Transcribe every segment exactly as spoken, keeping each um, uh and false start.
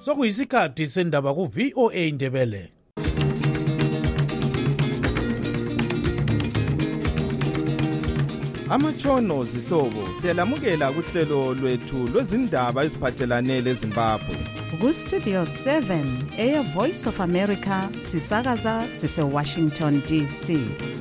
sokuyisikhathi sendaba ku V O A Ndebele. Amatshono zihlobo siyalamukela kuhlelo lwethu lwezindaba eziphathelane leZimbabwe. Ku Studio seven Air Voice of America sisakaza sise Washington D C.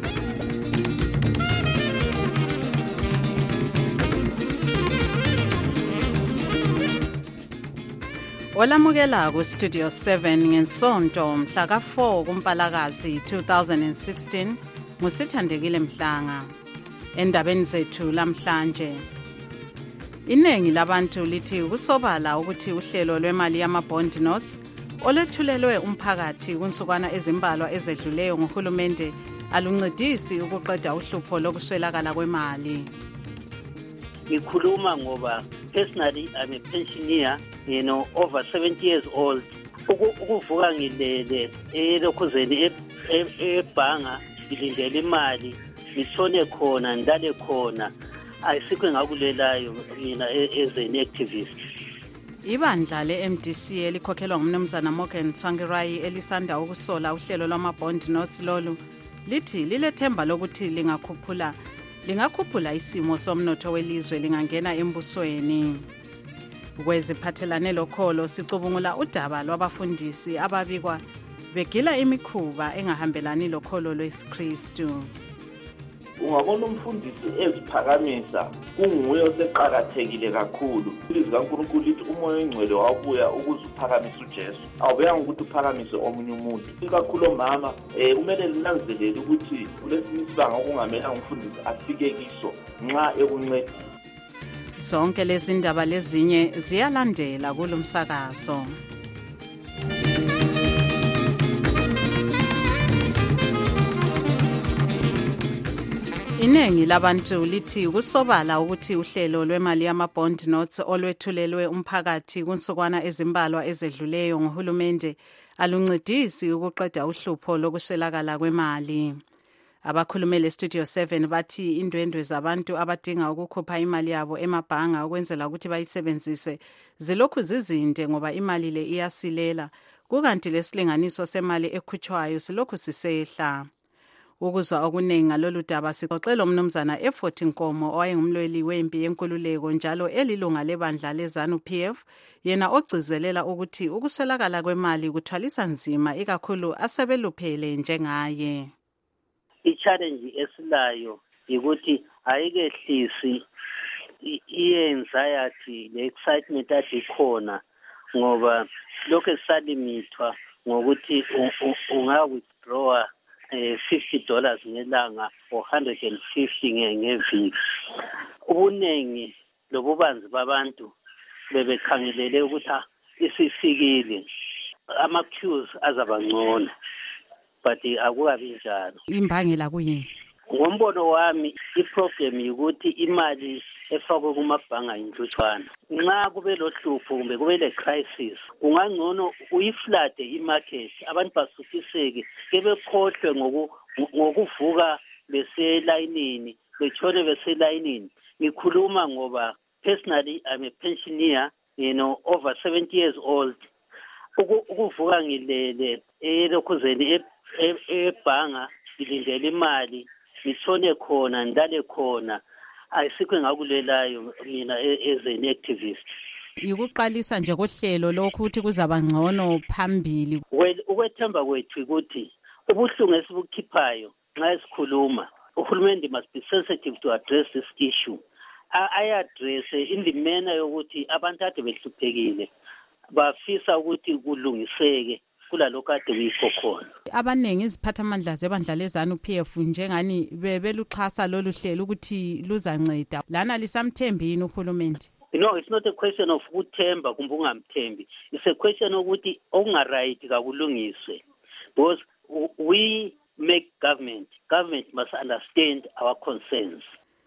Olamukela ku Studio seven ngensonto mhla ka four kuMpalakazi two thousand sixteen musithandekile Mhlanga. Endabeni zethu lamhlanje, iningi labantu lithi kusobala ukuthi uhlelo lwemali yama-bond notes olethulelwe umphakathi kunsukwana ezimbalwa ezedluleyo ngohulumende aluncedisi ukuqeda uhlupho lokuswelakala kwemali. Ngikhuluma ngoba personally I'm a pensioner, you know, over seventy years old. Ukuvuka ngilele elokhuzeni ebhanga ngilindele imali ngishone khona ndale khona ayisikho engakulelayo mina as an activist. Ibandla le-M D C elikhokhelwa ngumnumzana Morgan Tsvangirai elisanda ukusola uhlelo lwama-bond notes lolu lithi lilethemba lokuthi lingakhuphula lingakhuphula isimo somnotho welizwe lingangena embusweni. Kweziphathelane lokholo sicubungula udaba lwabafundisi ababikwa begila imikhuba engahambelani lokholo lwesikristu. Ungabona umfundisi eziphakamisa kunguye oseqhakathekile kakhulu. Ilizwi kaNkulunkulu lithi umoya oyingcwele wabuya ukuze uphakamisa uJesu. Awubuyanga ukuthi uphakamise omunye umuntu. Ikakhulu omama eh kumele linanzelele ukuthi kulesinye isibanga okungamelanga umfundisi afike kiso nxa ekuncedisa. Zonke lezi ndaba lezinye ziyalandela kulomsakazo. Iningi labantu lithi kusobala ukuthi uhlelo lwemali yama-bond notes olwethulelwe umphakathi kunsukwana ezimbalwa ezedluleyo ngohulumende aluncedisi ukuqeda uhlupho lokuswelakala kwemali. Abakhulumele Studio seven bathi indwendwe zabantu abadinga ukukhupha imali yabo emabhanga ukwenzela ukuthi bayisebenzise zilokhu zizinde ngoba imali le iyasilela, kukanti lesilinganiso semali ekhutshwayo silokhu sisehla. Ukuzwa okuningi ngalolu daba sixoxela umnumzana Effort Nkomo owayengumlweli wempi yenkululeko njalo elilunga lebandla leZANU P F, yena ogcizelela ukuthi ukuswelakala kwemali kuthwalisa nzima ikakhulu asebeluphele njengaye. I-challenge esilayo ukuthi ayikehlisi i-anxiety le-excitement adikhona ngoba lokho esalimithwa ngokuthi unga-withdrawa Eh, fifty dollars ngelanga or one hundred fifty ngeviki. Ubunengi lobubanzi babantu bebekhangelele ukuthi isifikile ama-queues azabangcono, but akukabi njalo. Imbangela kuyini? Ngombono wami iproblem ukuthi imali efakwe kumabhanga inhlutshwana. Nxa kube lohlupho kumbe kube le crisis kungangcono uyiflade imarket abantu basufiseke kebekhohlwe ngokuvuka beselayinini betshone beselayinini. Ngikhuluma ngoba personally I'm a pensioner, you know, over seventy years old. Ukuvuka ngilele elokhuzeni ebhanga ngilindele imali ngishone khona ndale khona ayisikho engakulelayo mina as an activist. Ukuqalisa nje kohlelo lokhu ukuthi kuzaba ngcono phambili. Well, ukwethemba kwethu ukuthi ubuhlungu esibukhiphayo nxa esikhuluma uhulumende must be sensitive to address this issue. I address in the manner yokuthi abantu ade behluphekile bafisa ukuthi kulungiseke kulalokho ade kuyikho khona. Abanengi iziphathamandla zebandla leZANU P F njengani bebeluxhasa lolu hlelo ukuthi luzanceda. Lana lisamthembini uhulumende? You know, it's not a question of ukuthemba kumbe ungamthembi. It's a question ukuthi okungaright kakulungiswe. Because we make government. Government must understand our concerns.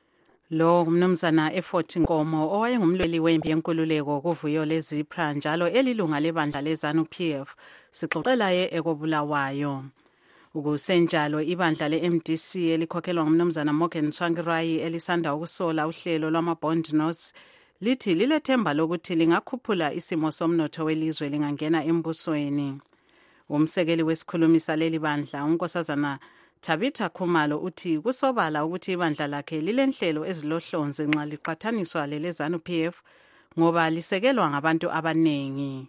Lo mnumzana Effort Nkomo owayengumlweli wempi yenkululeko kuvuyo leZipra njalo elilunga lebandla leZANU P F sixoxela ye ekobulawayo. Ukusenjalo ibandla le-M D C elikhokhelwa ngumnumzana Morgan Tsvangirai elisanda ukusola uhlelo lwama-bond notes lithi lilethemba lokuthi lingakhuphula isimo somnotho welizwe lingangena embusweni. Umsekeli wesikhulumi saleli bandla unkosazana Tabitha Khumalo uthi kusobala ukuthi ibandla lakhe lilenhlelo ezilohlonze nxa liqathaniswa lelezanu P F ngoba lisekelwa ngabantu abanengi.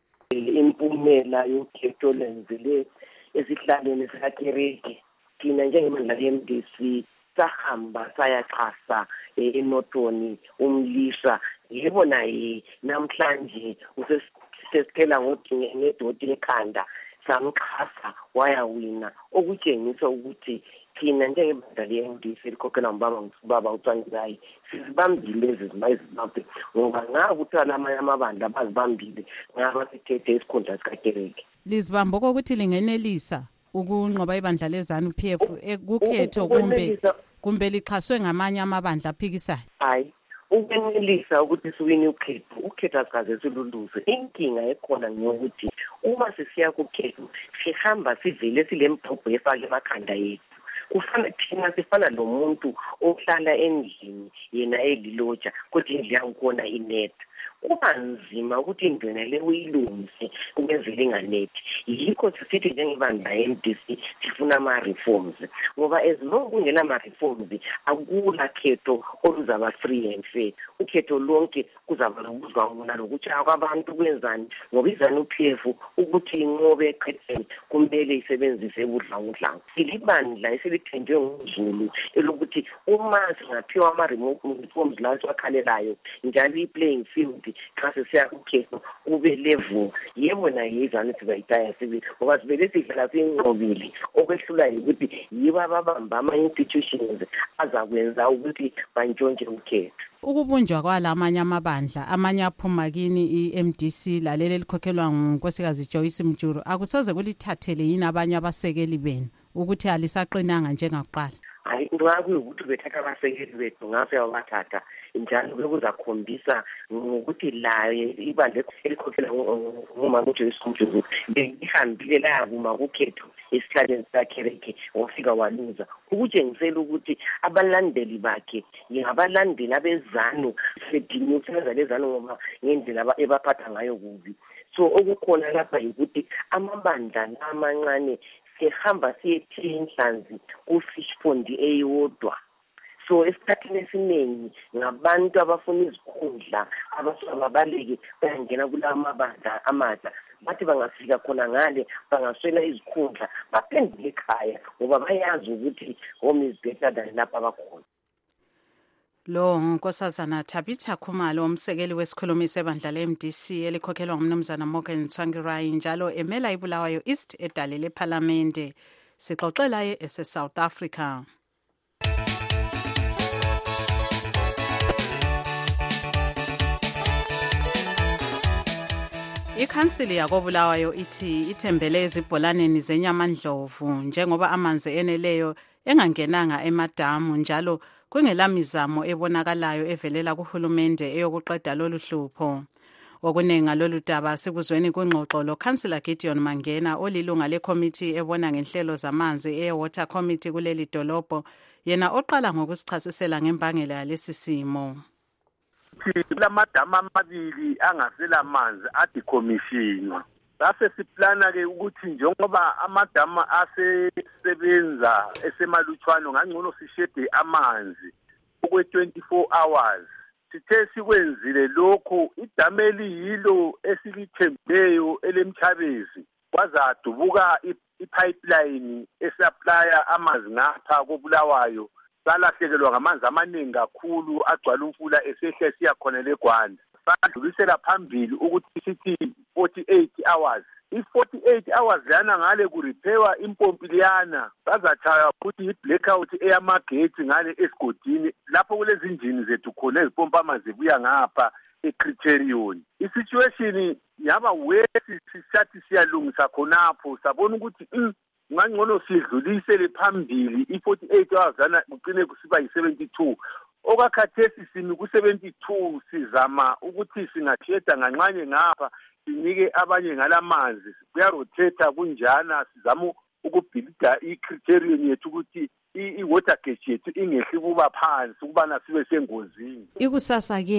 Impumela yokhetho lenzile esihlalweni sikaKereke thina njengemandla le-M D C sahamba sayachasa eNotoni umlisa yebo naye namhlanje usesikhela ngodinge nedoti ekhanda samchasa wayawina okutshengisa ukuthi thina njengemandla le-M D C likhokhela ngibaba ngibaba uCanzilayi sizibambile ezizimazibambe ngoba ngakuthi amanye amabandla abazibambile ngaba sithethe isikhundla sikaKereke. Lizibamba ukuthi lingenelisa ukunqoba ibandla lezanu P F kukhetho kumbe kumbe lixhaswe ngamanye amabandla aphikisayo? Hayi, ukwenelisa ukuthi siwini ukhetho ukhetho asikaze siluluze. Inkinga ekhona ngiyokuthi uma sisiya kukhetho sihamba sivele silembhobho efake emakhanda yethu. Kufana thina sifana lomuntu ohlala endlini yena eliloja kodwa indlu yakhona inet. Kuba nzima ukuthi indlela le uyilungise ukwenzela inganethi. Yikho sisithi njengebandla le-M D C sifuna ama-reforms ngoba as long kungena ama-reforms akula khetho oluzaba free and fair. Ukhetho lonke kuzaba lokuzwa nokuthi kwabantu kwenzani ngoba izanu P F ukuthi inqobe eqhetheni kumele isebenzise ubudlangudlangu. Ilibandla eselithenjwe ngumZulu elokuthi uma singaphiwa ama-reforms la siwakhalelayo njalo i-playing field xa sesiya kukhetho ube level yebo naye izanu sibayitaya sibe ngoba sibele sidlala sinqobile okwehlula ukuthi yiba ababamba ama-institutions azakwenza ukuthi bantshontshe ukhetho. Ukubunjwa kwala amanye amabandla amanye aphuma kini i-M D C laleli likhokhelwa ngunkosikazi Joyce Mjuru akusoze kulithathele yini abanye abasekeli benu ukuthi alisaqinanga njengakuqala? Hayi, ngakuyukuthi bethatha abasekeli bethu ngase wabathatha njalo bekuzakhombisa ngokuthi la ibandla elikhokhela ngomama uJoyce Mjuru behambile la kuma kukhetho esikhaleni saKereke wafika waluza ukutshengisela ukuthi abalandeli bakhe ngabalandeli abezanu sedinga ukusebenza lezanu ngoba ngendlela ebaphatha ngayo kubi. So okukhona lapha ukuthi amabandla amancane sihamba siyethiya inhlanzi ku-fish pond eyodwa. So esikhathini esiningi ngabantu abafuna izikhundla ababaleki bayangena kula mabandla amatsha bathi bangafika khona ngale bangaswela izikhundla baphendule ekhaya ngoba bayazi ukuthi home is better than lapha abakhona. Lo nkosazana Tabitha Khumalo umsekeli wesikhulumi sebandla le-M D C elikhokhelwa ngumnumzana Morgan Tsvangirai njalo emela iBulawayo East edale lePhalamende. Sixoxela ye ese-South Africa. Ikhansili yakoBulawayo ithi ithembele ezibholaneni zenyamandlovu njengoba amanzi eneleyo engangenanga emadamu njalo kungelamizamo ebonakalayo evelela kuhulumende eyokuqeda lolu hlupho. Okunenga lolu daba sikuzweni kungxoxo lo Councillor Gideon Mangena olilunga lekomiti ebona ngenhlelo zamanzi e-Water Committee kuleli dolobho yena oqala ngokusichasisela ngembangela yalesi simo. Lamadama amabili angasela manzi adecommissionwa. Sase siplana ke ukuthi njengoba amadama asesebenza esemalutshwana ngangcono sishede amanzi okwe twenty-four hours. Sithe sikwenzile lokho idama eliyilo esilithembeyo elemthabezi kwazadubuka ipipeline esupply amanzi ngapha koBulawayo salahlekelwa ngamanzi amaningi kakhulu agcwala umfula esehle siya khona leGwanda. Sadlulisela phambili ukuthi sithi forty-eight hours. I-forty-eight hours lana ngale kurepairwa impompi liyana sazathaya futhi i-blackout eyamagethi ngale esigodini lapho kulezi injini zethu khona ezipompa amanzi buya ngapha eCriterion. I-situation yaba wesi sisathi siyalungisa khonapho sabona ukuthi ngangcono sidlulisele phambili i-forty-eight hours lana ugcine kusiba yi-seventy-two. Okakhathesi simi ku-seventy-two sizama ukuthi singasheda nganxanye ngapha sinike abanye ngalamanzi kuyarotate kunjana sizama ukubhilida i-criterion yethu ukuthi i-water gauge yethu ingehli kuba phansi ukubana sibe sengozini. Ikusasa ke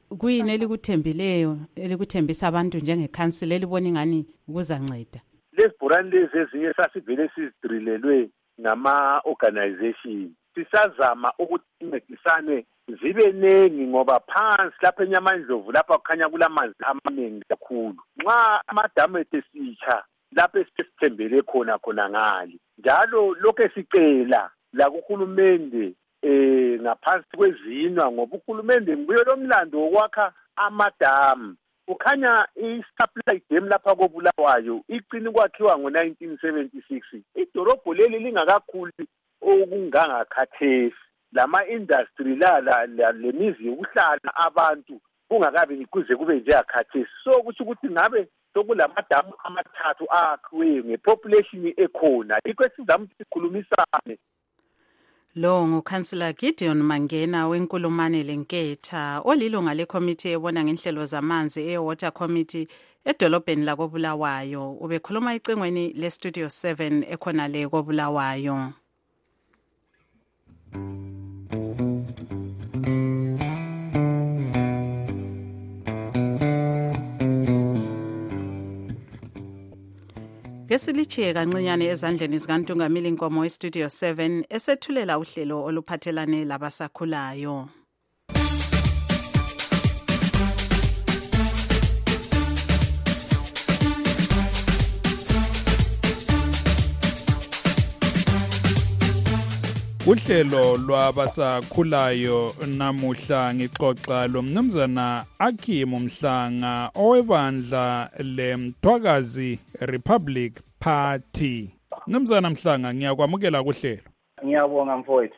kuyini elikuthembileyo elikuthembisa abantu njengekhansila elibona ingani ukuzanceda? Lezi bhorani lezi ezinye sasivele sizidrilelwe ngama-organization. Sisazama ukuthi incedisane zibe nengi ngoba phansi lapha eNyamandlovu lapha kukhanya kulamanzi amaningi kakhulu. Nxa amadamu etesitsha lapha esithembele khona khona ngali. Njalo lokho esicela la kuhulumende eh ngaphansi kwezinwa ngoba uhulumende nguye lomlando wokwakha amadamu. Ukhanya i-supply dam lapha koBulawayo iqini kwakhiwa ngo nineteen seventy-six. Idorobho leli lingakakhulu okungangakhathesi. Lama industry la lemizi yokuhlala abantu kungakabi kuze kube nje akhathesi. So kusho ukuthi ngabe sokulamadamu amathathu akhiwe ngepopulation ekhona. Ikho sizama ukuthi sikhulumisane. Lo nguKhansela Gideon Mangena wenkulumane lenketha olilunga lekomiti ebona ngenhlelo zamanzi eWater Committee edolobheni lakoBulawayo. Ubekhuluma icengweni leStudio seven ekhona le koBulawayo. Ngesilichiye kancinyane ezandleni zikaNtungamili Nkomo weStudio seven esethulela uhlelo oluphathelane labasakhulayo. Uhlelo lwabasakhulayo namuhla ngixoxa lomnumzana Akim Mhlanga owebandla leMthwakazi Republic Party. Mnumzana Mhlanga, ngiyakwamukela kuhlelo. Ngiyabonga mfowethu.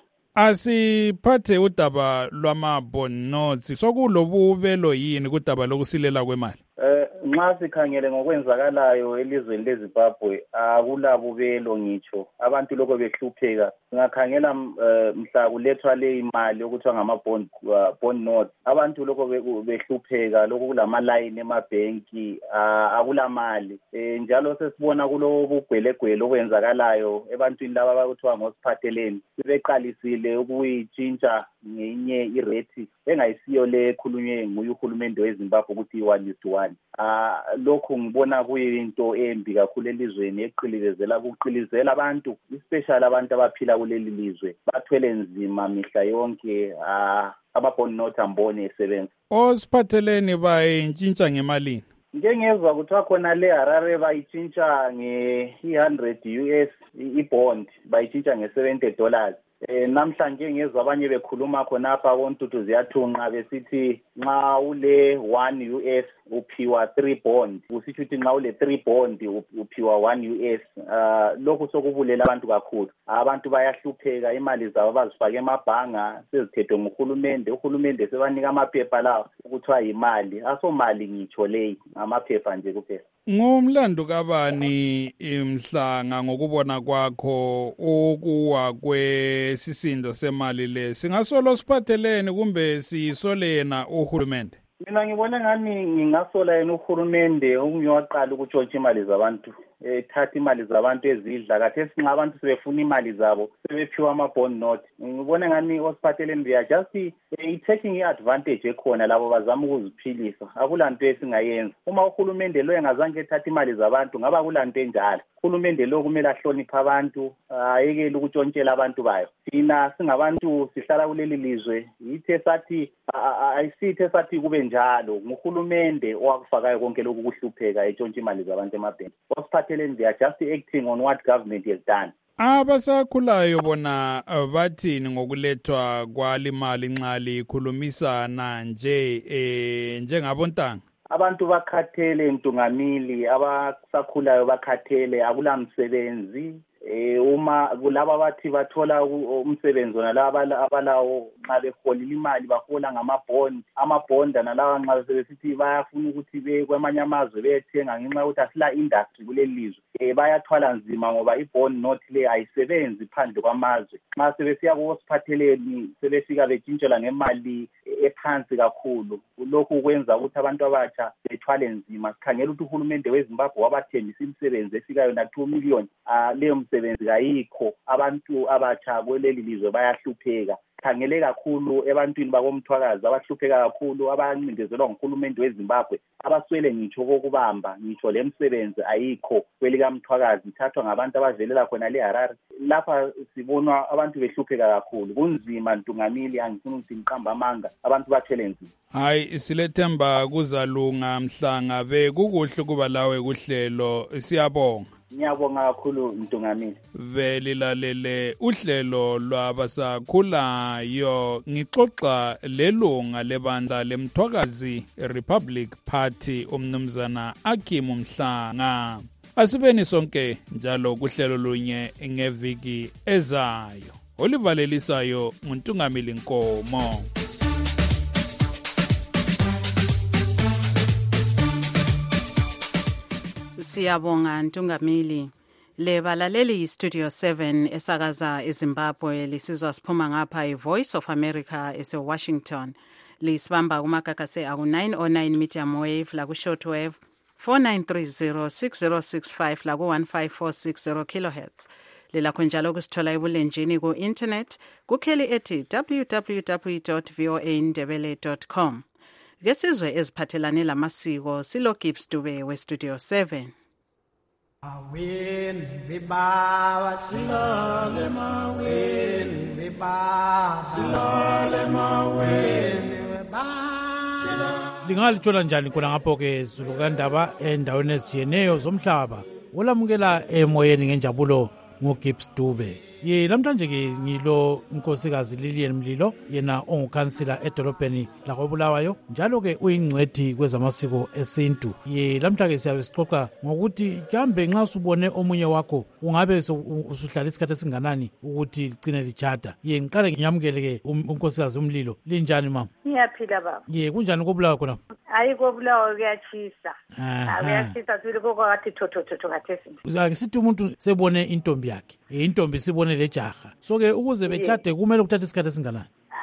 Asiphathe udaba lwama-bond notes. Sokulobubelo yini kudaba lokusilela kwemali? Eh nxa sikhangele ngokwenzakalayo elizweni leZimbabwe akulabubelo ngitsho. Abantu lokho behlupheka. Ngakhangela mhla kulethwa le imali okuthiwa ngama-bond bond notes. Abantu lokho behlupheka lokho kulama line emabhenki akulamali. Eh njalo sesibona kulobugwelegwele okwenzakalayo ebantwini laba abakuthiwa ngosiphatheleni. Sibeqalisile ukuyitshintsha ngenye irate engayisiyo le ekhulunywe nguye uhulumende weZimbabwe ukuthi one is to one. Ah lokho ngibona kuyinto embi kakhulu elizweni eqilizela kuqilizela abantu especially abantu abaphila kuleli lizwe bathwele nzima mihla yonke ah ama-bond note ambone esebenza. Osiphatheleni bayintshintsha ngemalini? Ngengezwa kuthiwa khona le Harare bayitshintsha nge-one hundred U S i-bond bayitshintsha nge-seventy dollars. Eh namhlanje ngezwe abanye bekhuluma khonapha koNtuthu ziyathunqa besithi nxa ule one U S uphiwa three bond, kusitsho ukuthi nxa ule three bond uphiwa one U S. Uh lokhu sokubulela abantu kakhulu. Abantu bayahlupheka, imali zabo bazifaka emabhanga sezithethwe nguhulumende. Uhulumende sebanika amaphepha lawo ukuthiwa imali, asomali ngitsho leyi, amaphepha nje kuphela. Ngumlando kabani Mhlanga ngokubona kwakho ukuwa kwesisindo semali le? Singasolo siphathelene kumbe siyisolena uhulumende? Mina ngibona ngani ngingasola yena uhulumende ungiyaqala ukutshontsha imali zabantu. Ethatha imali zabantu ezidla kathi sinxa abantu sebefuna imali zabo sebephiwa ama-bond note. Ngibona ngani osiphatheleni they are just i-taking i-advantage ekhona labo bazama ukuziphilisa. Akulanto esingayenza. Uma uhulumende lo engazange ethatha imali zabantu ngaba kulanto enjalo. Uhulumende lo kumele ahloniphe abantu, ayekele ukutshontshela abantu bayo. Thina singabantu sihlala kuleli lizwe yithe sathi ayisithe sathi kube njalo nguhulumende owakufakayo konke lokhu kuhlupheka etshontsha imali zabantu emabhenki. Osiphatheleni they are just acting on what government has done. Abasakhulayo bona bathini ngokulethwa kwalimali nxa likhulumisana nje eh njengabontanga? Abantu bakhathele Ntungamili, abasakhulayo bakhathele, akulamsebenzi. Eh uma kulaba bathi bathola umsebenzi nalaba abalawo nxa beholile imali bahola ngama-bond. Ama-bond nalawa nxa sebesithi bayafuna ukuthi be kwamanye amazwe bethenga ngenxa yokuthi asila industry kuleli lizwe. Eh bayathwala nzima ngoba i-bond note le ayisebenzi phandle kwamazwe. Nxa sebesiya kuwosiphatheleni sebefika betshintshela ngemali ephansi kakhulu. Lokhu kwenza ukuthi abantu abatsha bethwale nzima. Sikhangela ukuthi uhulumende weZimbabwe wabathembisa imisebenzi efika yona two million. Ah leyo msebenzi kayikho. Abantu abatsha kweleli lizwe bayahlupheka. sikhangele kakhulu ebantwini bakomthwakazi abahlupheka kakhulu abancindezelwa nguhulumende weZimbabwe abaswele ngitsho kokubamba ngitsho lemsebenzi ayikho kwelikamthwakazi ithathwa ngabantu abavelela khona le Harare. Lapha sibona abantu behlupheka kakhulu kunzima Ntungamili, angifuni ukuthi ngiqamba amanga abantu bathele nzima. Hayi silethemba kuzalunga Mhlanga be kukuhle kuba lawe kuhlelo siyabonga. Ngiyabonga kakhulu Ntungamili. Velilalele uhlelo lwabasakhulayo ngixoxa lelunga lebandla lemthwakazi Republic Party umnumzana Akim Mhlanga. Asibeni sonke njalo kuhlelo lunye ngeviki ezayo. Olivalelisayo uNtungamili Nkomo. Siyabonga Ntungamili. Le balaleli Studio seven esakaza eZimbabwe lisizwa siphuma ngapha iVoice of America eseWashington. Lisibamba kumagagase aku nine oh nine medium wave la ku short wave four nine three zero six zero six five la ku one five four six zero kilohertz. Lelakho njalo kusithola ebulenjini ku internet kukheli ethi w w w dot voa ndebele dot com. Ngesizwe eziphathelane lamasiko silo Gibbs Dube we Studio seven. Awin biba silale mawin biba silale mawin biba. Lingalithola njani khona ngapho ke Zulu kandaba endaweni ezijeneyo zomhlaba. Ulamukela emoyeni ngenjabulo ngoGibbs Dube. Ye namhlanje ke ngilo unkosikazi Lilian Mlilo yena ongukhansila edolobheni lakoBulawayo njalo ke uyingcwethi kwezamasiko esintu. Ye namhlanje siyabe sixoxa ngokuthi kambe nxa usubone omunye wakho ungabe usuhlala isikhathi esinganani ukuthi ligcine lichata. Ye ngiqale ngiyamukele ke unkosikazi Mlilo. Linjani mama? Ngiyaphila baba. Ye kunjani koBulawayo khona? Hayi koBulawayo kuyachisa. Ah kuyachisa sile kokwathi thotho thotho kathesi. Uzakisithi umuntu sebone intombi yakhe. Intombi sibone lejaha. So ke ukuze bechade kumele ukuthatha isikhathi esinganani?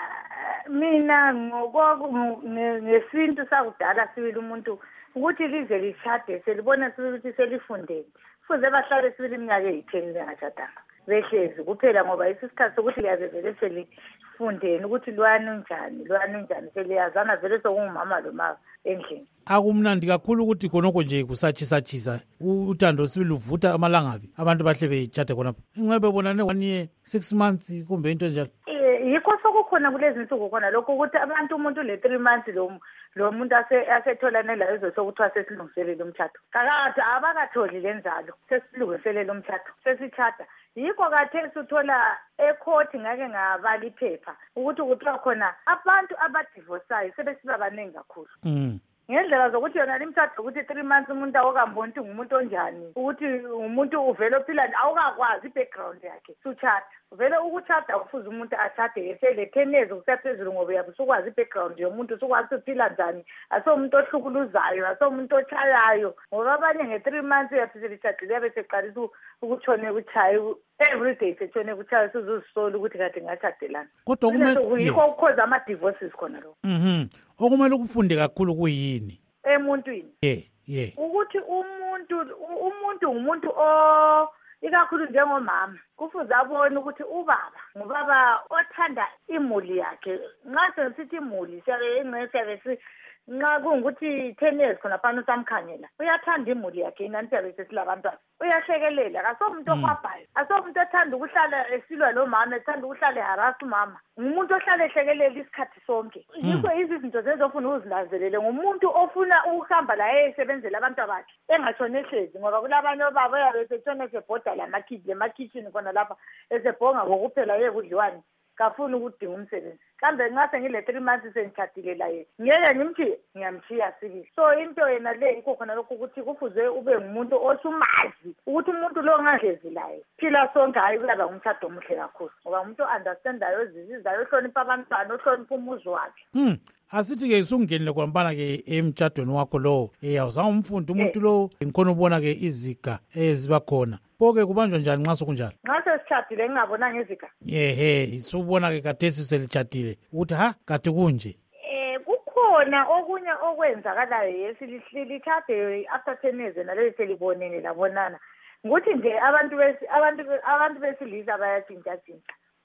Mina ngoko ngesintu sakudala sibili umuntu ukuthi lize lichade selibona ukuthi selifundele. Kufuze bahlale sibili iminyaka eyitheni lengachadanga. Behlezi kuphela ngoba isikhathi sokuthi liyazevele selifundeni ukuthi lwani unjani lwani unjani seliyazana vele sokungumama lo mama endlini. Akumnandi kakhulu ukuthi khonoko nje kusachisa chisa uthando sibili uvutha amalangabi abantu bahle bechade khonapha. Ingcebe bonane one year six months kumbe into njalo. Eh yikho sokukhona kulezi insuku khona lokho ukuthi abantu umuntu le three months lo lo muntu ase asetholane la ezosokuthiwa sesilungiselela umthatho. Kakade abakatholi lenzalo sesilungiselela umthatho sesichata. Yikho kathesi uthola ecourt ngake ngabala iphepha ukuthi kuthiwa khona abantu abadivorceayo sebesiba baningi kakhulu. Mm. Ngendlela zokuthi yona limthatho ukuthi three months umuntu awukamboni ukuthi ngumuntu onjani ukuthi umuntu uvela ophila awukakwazi ibackground yakhe suchat vele ukuchata ufuza umuntu achade esele ten years kusaphezulu ngoba uyabusukwazi ibackground yomuntu usukwazi uphila njani aso umuntu ohlukuluzayo aso umuntu ochayayo ngoba abanye nge three months uyafisa lichadile bese qalisa ukutshone ukuchaya every day sethone ukuchaya sizozisola ukuthi kade ngachadelana kodwa kumele yikho ukhoza ama divorces khona lo. Mhm. Okumele ukufunde kakhulu kuyini? Emuntwini. Yeah, yeah. Ukuthi umuntu umuntu umuntu o ikakhulu njengomama kufuze abone ukuthi ubaba ngubaba othanda imuli yakhe. Nxa sithi imuli siyabe ingcesiyabe nxa kungukuthi ten years khona phana usamkhangela uyathanda imuli yakhe inani siyabe sesilabantwana uyahlekelela akasomuntu okwabhayo asomuntu othanda ukuhlala esilwa lo mama ethanda ukuhlala eharasa umama umuntu ohlala ehlekelela isikhathi sonke. Yikho izinto zezofuna uzinanzelele ngomuntu ofuna ukuhamba la esebenzela abantu abakhe engatshone ehlezi ngoba kulabanye obaba yabe setshone esebhoda lamakhithi lemakitchen khona lapha esebhonga ngokuphela yekudliwani kafuna ukudinga umsebenzi. Kambe nxa sengile three months sengithathile la yena ngeke ngimthi ngiyamthiya sibili. So into yena le yikho khona lokho ukuthi kufuze ube ngumuntu osumazi ukuthi umuntu lo ngadlezi laye phila sonke hayi kuyaba ngumthatho omuhle kakhulu ngoba umuntu understandayo ezizizayo ohlonipha abantwana ohlonipha umuzi wakhe. Mm. Asithi ke isungenile kwampana ke emtshadweni wakho lo eyawuzanga umfundi umuntu lo ngikhona ubona ke iziga eziba khona poke kubanjwa njani nxa sokunjalo? Nxa sesichadile ngingabona ngeziga. Yehe isubona ke kathesi selichadile ukuthi ha kade kunje. Eh kukhona okunye okwenzakalayo yesilithade after ten years nale selibonene labonana ukuthi nje abantu besi abantu abantu besilisa bayatshintsha tshintsha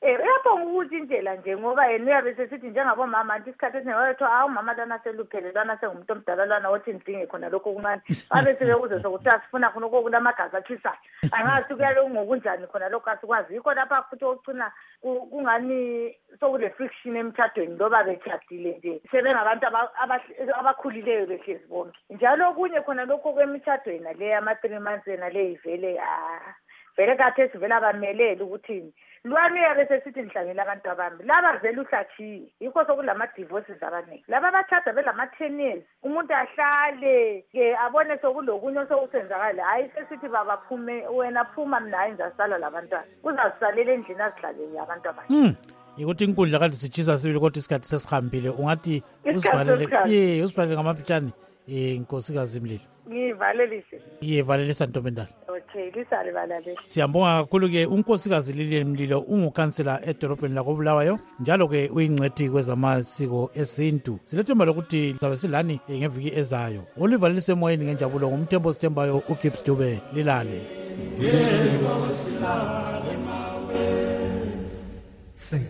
Eh uyabonga ukuthi indlela nje ngoba yena uyabe sesithi njengabomama anti isikhathi esinewathi awu mama lana seluphele lana sengumuntu omdala lana othi ndinge khona lokho okuncane babe sebekuze sokuthi asifuna khona okulamagazi achisayo angazi kuyalo ngokunjani khona lokho asikwazi yikho lapha futhi ogcina kungani sokule friction emthathweni loba bechadile nje sebengabantu abakhulileyo behlezi bonke njalo okunye khona lokho kwemithadweni le ama three months ena le ivele ah vele kade sivela abamelele ukuthini lwami yabe sesithi nihlangela abantu abami laba vele uhlachiwe yikho sokulama divorces abaningi laba abathatha belama ten years umuntu ahlale ke abone sokulokunye sokusenzakala hayi sesithi baba phume wena phuma mina hayi ngizasala labantwana uzasalela endlini azihlalele abantu abanye mm ukuthi inkundla kanti sichisa sibili kodwa isikhathi sesihambile ungathi usivalele ye usivalele ngamafitshane eh inkosikazi Mlilo ngivalelise yivalelisa Ntombendala okay lisale balaleli siyambonga kakhulu ke unkosikazi Lilian Mlilo ungukhansela edolobheni lakoBulawayo njalo ke uyingcwethi kwezamasiko esintu silethemba lokuthi sabe silani ngeviki ezayo olivalelise emoyeni ngenjabulo ngumthembo sithembayo uGibbs Dube lilale yebo silale mawe sing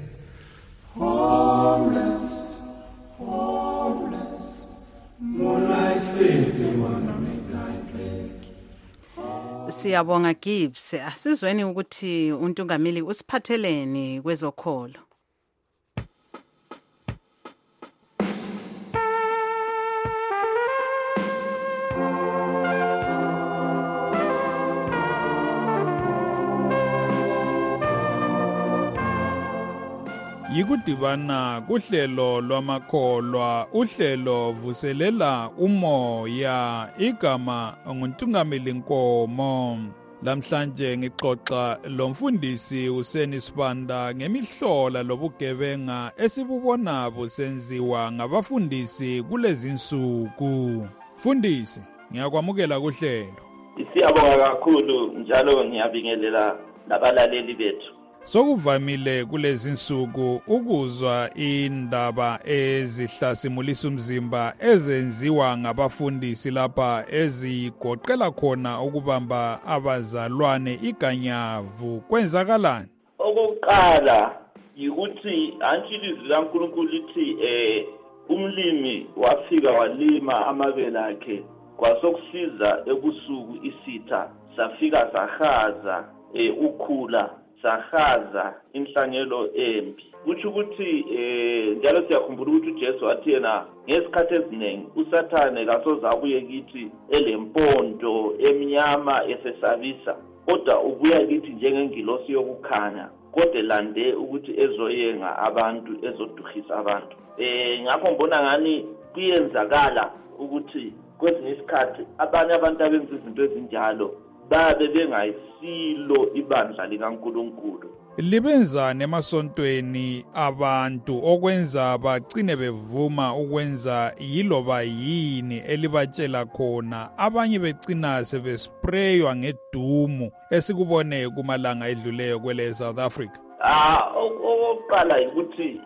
homeless homeless moonlight sleeping on a midnight lake. Siyabonga Gibbs asizweni ukuthi uNtungameli usiphatheleni kwezokholo. Yikudibana kuhlelo lwamakholwa uhlelo vuselela umoya igama nguNtungameli Nkomo lamhlanje ngixoxa lomfundisi uSeni Sibanda ngemihlola lobugebenga esibubona busenziwa ngabafundisi kulezinsuku. Fundisi ngiyakwamukela kuhlelo. Siyabonga kakhulu njalo ngiyabingelela labalaleli bethu. Sokuvamile kulezinsuku ukuzwa indaba ezihlasimulisa umzimba ezenziwa ngabafundisi lapha ezigoqela khona ukubamba abazalwane iganyavu kwenzakalani. Okokuqala yikuthi antshilizwi kaNkulunkulu lithi eh umlimi wafika walima amabele akhe kwasokusiza ebusuku isitha safika sahaza eh ukhula sahaza inhlanyelo embi kuthi ukuthi eh njalo siyakhumbula ukuthi uJesu wathi yena ngesikhathi eziningi uSathane kasoza abuye kithi elempondo emnyama esesabisa kodwa ubuya kithi njengengilosi yokukhanya kodwa lande ukuthi ezoyenga abantu ezoduhisa abantu eh ngakho mbona ngani kuyenzakala ukuthi kwesinye isikhathi abanye abantu abenza izinto ezinjalo babe bengayisilo ibandla likaNkulunkulu. Libenzane emasontweni abantu okwenza bagcine bevuma ukwenza yiloba yini elibatshela khona abanye becina sebespraywa ngedumu esikubone kumalanga edluleyo kwele South Africa. Ah oqala ukuthi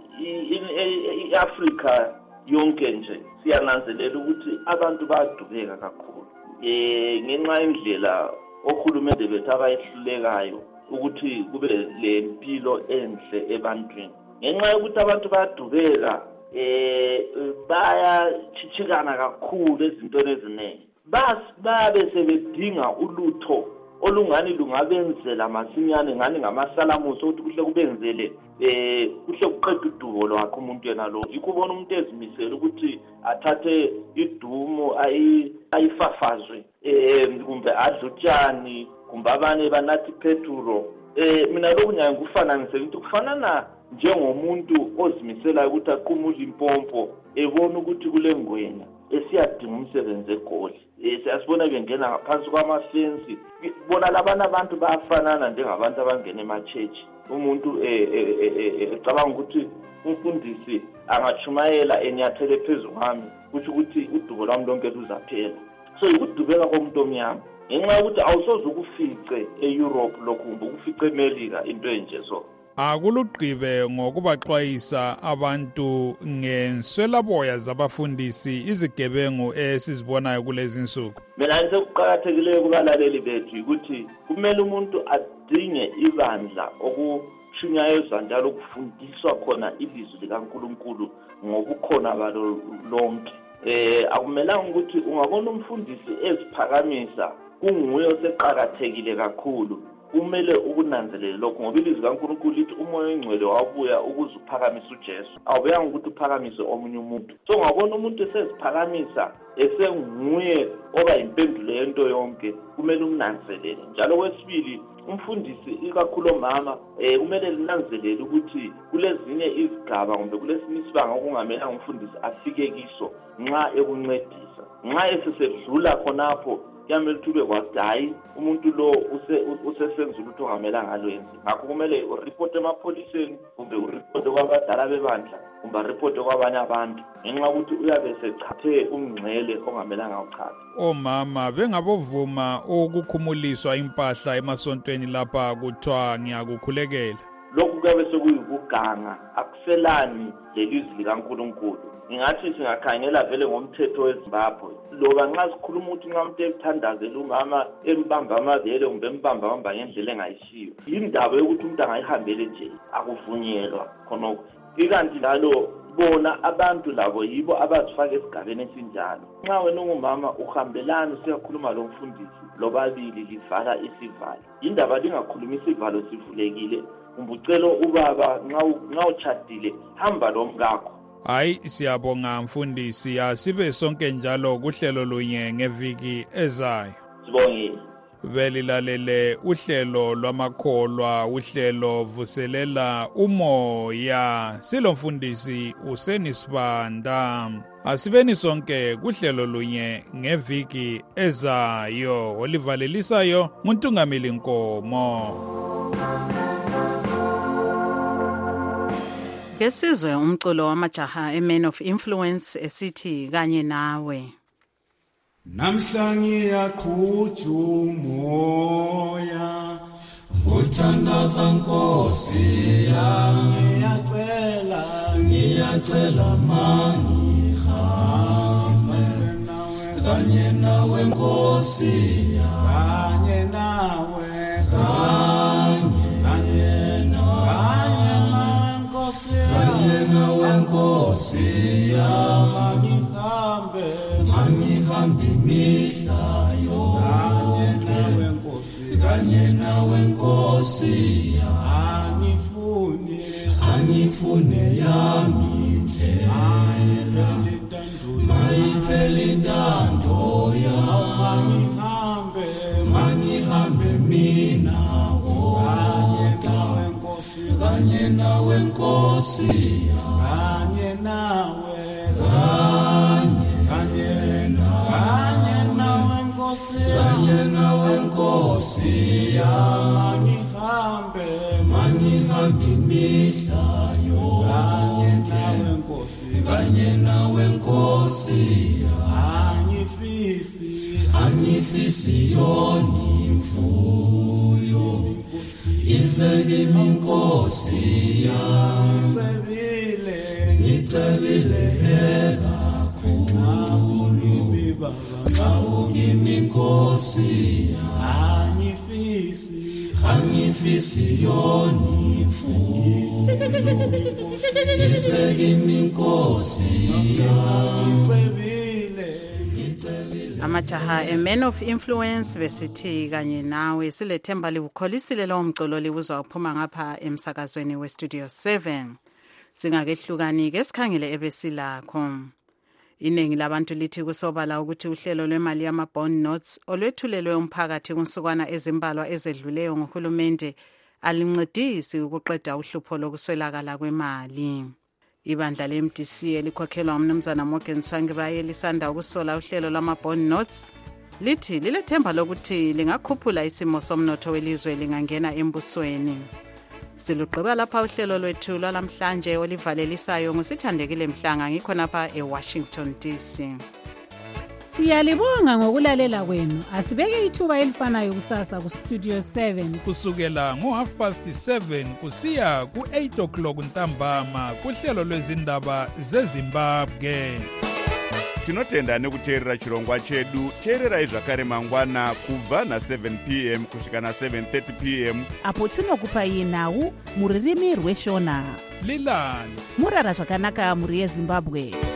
iAfrica yonke nje siyananzelela ukuthi abantu badubeka kakhulu eh ngenxa indlela ohulumende bethu abayihlulekayo ukuthi kube le mpilo enhle ebantwini ngenxa yokuthi abantu bayadubeka eh baya chichikana kakhulu ezintweni eziningi bas babe sebedinga ulutho olungani lungabenzela masinyane ngani ngamasalamuso ukuthi kuhle kubenzele eh kuhle kuqeda udubo lwakho umuntu yena lo ikubona umuntu ezimisela ukuthi athathe idumo ayi ayifafazwe eh kumbe adlutshani kumbe abanye banathi peturo eh mina lokunyanga kufananise ukuthi kufanana njengomuntu ozimisela ukuthi aqhumule impompo ebona ukuthi kule ngwenya esiyadinga umsebenzi egoli eh siyasibona bengena ngaphansi kwamafensi bona labana abantu bayafanana njengabantu abangena emachechi umuntu eh ecabanga ukuthi umfundisi angachumayela enyathele phezulu kwami ukuthi ukuthi udubo lwami lonke luzaphela so ikudubeka komuntu omnyama ngenxa ukuthi awusoze ukufice eEurope lokumbe ukufice eMelika into enje so akuluqibe ngokubaxwayisa abantu ngenswelaboya zabafundisi izigebengu esizibonayo kulezi insuku. Mina nje ukuqhakathekileyo kubalaleli bethu ukuthi kumele umuntu adinge ibandla kushunyayezwa njalo kufundiswa khona ilizwi likaNkulunkulu ngobukhona balo lonke. Eh akumelanga ukuthi ungabona umfundisi eziphakamisa kunguye oseqhakathekile kakhulu. Kumele ukunanzelela lokho ngoba ilizwi likaNkulunkulu lithi umoya oyingcwele wabuya ukuze uphakamisa uJesu. Awubeyanga ukuthi uphakamise omunye umuntu. So ngabona umuntu eseziphakamisa esenguye oba impendulo yento yonke, kumele ukunanzelela. Njalo kwesibili umfundisi ikakhulu omama eh kumele linanzelele ukuthi kulezinye izigaba kumbe kulesinye isibanga okungamela umfundisi afike kiso nxa ekuncedisa. Nxa esesedlula khonapho kuyamele ukuthi ube kwazi hayi umuntu lo usesenza ulutho ongamelanga alwenze. Ngakho kumele ureport emapholiseni kumbe ureport kwabadala bebandla kumbe ureport kwabanye abantu ngenxa ukuthi uyabe sechathe umngcele ongamelanga uchathe. Omama bengabovuma ukukhumuliswa impahla emasontweni lapha kuthiwa ngiyakukhulekela. Lokhu kuyabe sekuyikuganga akuselani lelizwi likaNkulunkulu. Ngingathi singakhangela vele ngomthetho weZimbabwe loba nxa sikhuluma ukuthi nxa umuntu ethandazela umama embamba amabele kumbe embamba amba ngendlela engayishiyo, indaba yokuthi umuntu angayihambele nje akuvunyelwa khonokho. Ikanti njalo bona abantu labo yibo abazifaka esigabeni esinjalo. Nxa wena ungumama uhambelana usiyakhuluma lo mfundisi lobabili livala isivalo, indaba lingakhuluma isivalo sivulekile, umbucelo ubaba nxa uchadile hamba lo mkakho. Hayi siyabonga mfundisi, asibe sonke njalo kuhlelo lunye ngeviki ezayo. Sibongile. Belilalele uhlelo lwamakholwa, uhlelo vuselela umoya. Silo mfundisi usenisibanda. Asibeni sonke kuhlelo lunye ngeviki ezayo. Olivalelisayo nguNtungamili Nkomo. Ngesizwe umculo wamajaha eMan of Influence esithi kanye nawe. Namhla ngiyaqhutha umoya ngothandaza Nkosi yami, ngiyacela ngiyacela mani hambe kanye nawe Nkosi yami, kanye nawe kanye kanye nawe Nkosi yami, kanye nawe Nkosi yami, ngihambe ngihambe imihla yonke kanye nawe Nkosi yami, angifune angifune yami indlela mayiphele intando yami, ngihambe mangihambe mina kanye nawe Nkosi kanye nawe Nkosi kanye nawe kanye kanye nawe Nkosi kanye nawe Nkosi yami, ngihambe mangihambe imihla yonke kanye nawe Nkosi kanye nawe Nkosi angifisi angifisi yoni mfuyo izekimi Nkosi yami, ngicebile ngicebile hela khulu baba ngimi Nkosi angifisi angifisi yoni mfuyo izekimi Nkosi yami, ngicebile ngicebile. Amajaha eMan of Influence besithi kanye nawe. Silethemba liwukholisile lo mculo liwuzwa uphuma ngapha emsakazweni weStudio seven. Singakehlukani ke sikhangele ebesilakho. Iningi labantu lithi kusobala ukuthi uhlelo lwemali yama-bond notes olwethulelwe umphakathi kunsukwana ezimbalwa ezedluleyo ngohulumende alincedisi ukuqeda uhlupho lokuswelakala kwemali. Ibandla le-M D C elikhokhelwa umnumzana Morgan Tsvangirai lisanda ukusola uhlelo lwama-bond notes lithi lilethemba lokuthi lingakhuphula isimo somnotho welizwe lingangena embusweni. Silugqiba lapha uhlelo lwethu lwalamhlanje olivalelisayo ngusithandekile Mhlanga ngikhonapha eWashington D C. Siyalibonga ngokulalela kwenu. Asibeke ithuba elifanayo kusasa kuStudio seven kusukela ngo half past seven kusiya ku eight o'clock ntambama kuhlelo lwezindaba zeZimbabwe. tinotenda nekuteerera chirongwa chedu. teererai zvakare mangwana kubva na-seven p m kusvika na-seven thirty p m apo tinokupai nhau muririmi rweshona. lilani murara zvakanaka muri yezimbabwe.